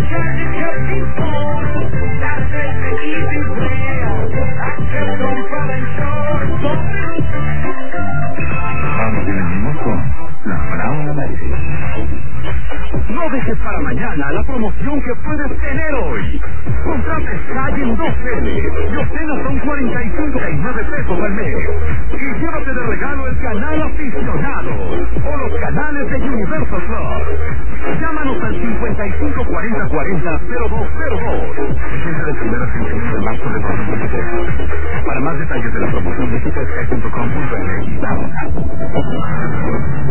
Vamos y venimos con la Brown Análisis. No dejes para mañana la promoción que puedes tener hoy. Contrata Sky en 2L y obtén hasta un 45,9 pesos al mes. Y llévate de regalo el canal aficionado o los canales de Universal Plus. Llámanos al 55 40 40 0202. Vigencia del 1 al 31 de marzo de 2023. Para más detalles de la promoción visita sky.com.mx.